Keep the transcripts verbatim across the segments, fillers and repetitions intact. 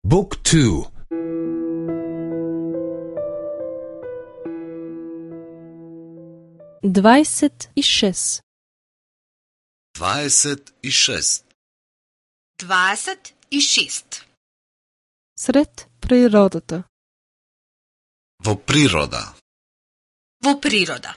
Book two. Двадесет и шест. Двадесет и шест. Двадесет и шест. Сред природата. Во природа. Во природа.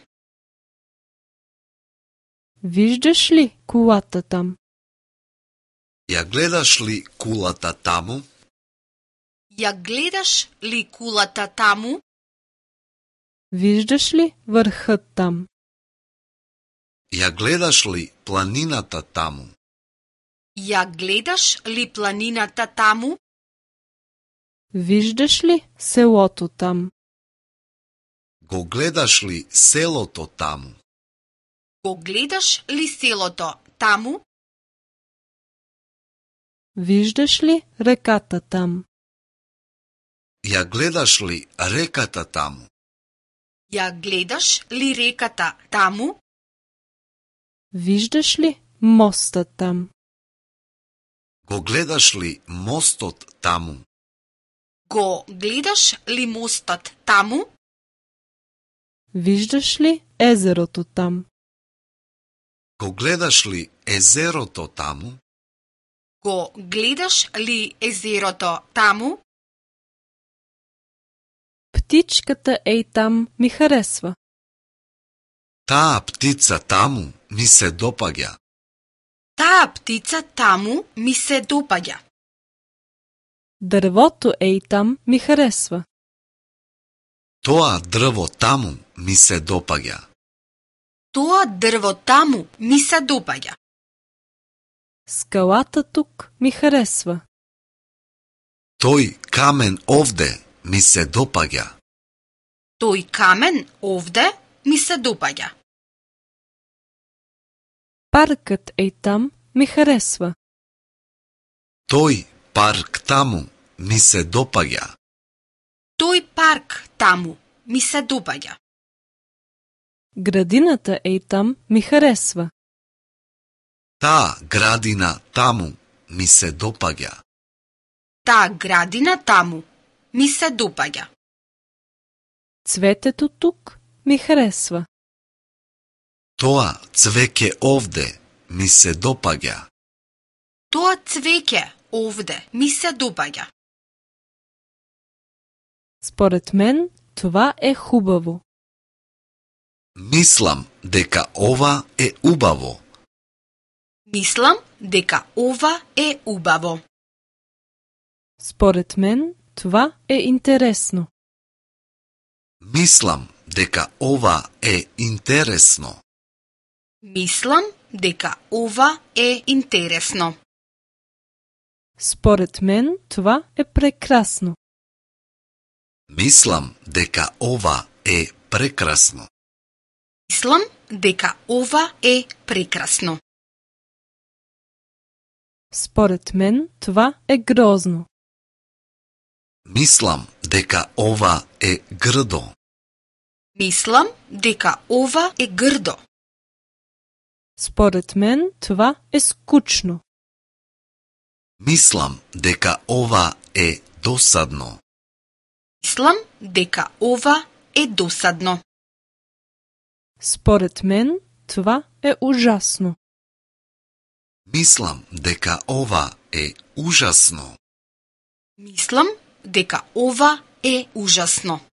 Виждаш ли колата там? Ја гледаш ли кулата таму? Ја гледаш ли кулата таму? Виждаш ли върхът там? Ја гледаш ли планината таму? Ја гледаш ли планината таму? Виждаш ли селото там? Го гледаш ли селото таму? Го гледаш ли селото таму? Виждаш ли реката там? Ја гледаш ли реката таму? Ја гледаш ли реката таму? Виждаш ли моста там? Го гледаш ли мостот таму? Го гледаш ли мостот таму? Виждаш ли езерото там? Го гледаш ли езерото таму? Го гледаш ли езерото таму? Птичката ей там ми харесва. Таа птица таму ми се допаѓа. Таа птица таму ми се допаѓа. Дървото ей там ми харесва. Тоа дрво таму ми се допаѓа. Тоа дрво таму ми се допаѓа. Скалата тук ми харесва. Тој камен овде ми се допаѓа. Тој камен овде ми се допаѓа. Паркът ей там ми харесва. Тој парк таму ми се допаѓа. Тој парк таму ми се допаѓа. Градината ей там ми харесва. Таа градина таму ми се допаѓа. Таа градина таму ми се допаѓа. Цветето тук ми харесва. Тоа цвеќе овде ми се допаѓа. Тоа цвеќе овде ми се допаѓа. Според мен това е хубаво. Мислам дека ова е убаво. Мислам дека ова е убаво. Според мен това е интересно. Мислам дека ова е интересно. Мислам дека ова е интересно. Според мен това е прекрасно. Мислам дека ова е прекрасно. Мислам дека ова е прекрасно. Според мен това е грозно. Мислам дека ова е грдо. Мислам дека ова е грдо. Според мен това е скучно. Мислам дека ова е досадно. Мислам дека ова е досадно. Според мен това е ужасно. Мислам дека ова е ужасно. Мислам дека ова е ужасно.